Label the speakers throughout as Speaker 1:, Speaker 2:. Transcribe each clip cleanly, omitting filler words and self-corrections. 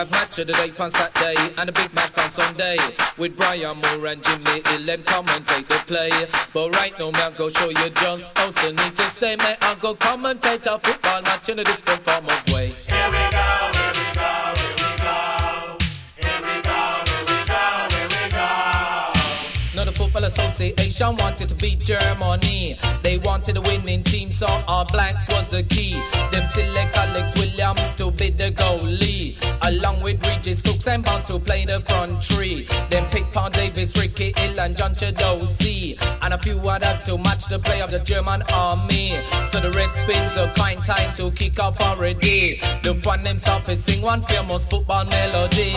Speaker 1: have match of the day on Saturday and a big match on Sunday with Brian Moore and Jimmy Hill and commentate the play. But right now, me I go show you just how so need to stay. Me I go commentate a football match in a different form of way.
Speaker 2: Here we go, here we go, here we go. Here we go, here we go, here we go.
Speaker 1: Now the Football Association wanted to beat Germany. They wanted a winning team, so All Blacks was the key. Them select Alex Williams to be the goalie, along with Regis Cooks and Barnes to play the front three. Then pick Paul Davis, Ricky Hill and John Chidosi, and a few others to match the play of the German army. So the ref spins a coin time to kick off already. The fan themselves is sing one famous football melody.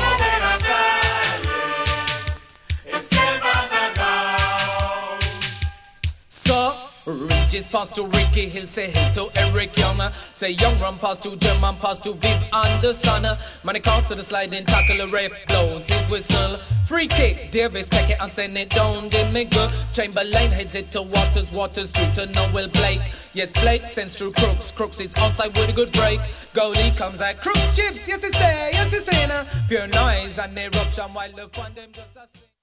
Speaker 1: So Regis pass to Ricky Hill, say hey to Eric Young. Say Young run pass to German, pass to Viv Anderson. Man, it counts to the sliding tackle, the ref blows his whistle. Free kick, Davis take it and send it down the middle. Chamberlain heads it to Waters, Waters through to Noel Blake. Yes, Blake sends through Crooks, Crooks is onside with a good break. Goalie comes at Crooks chips, yes it's there, yes it's in. Pure noise and eruption while the fun them just a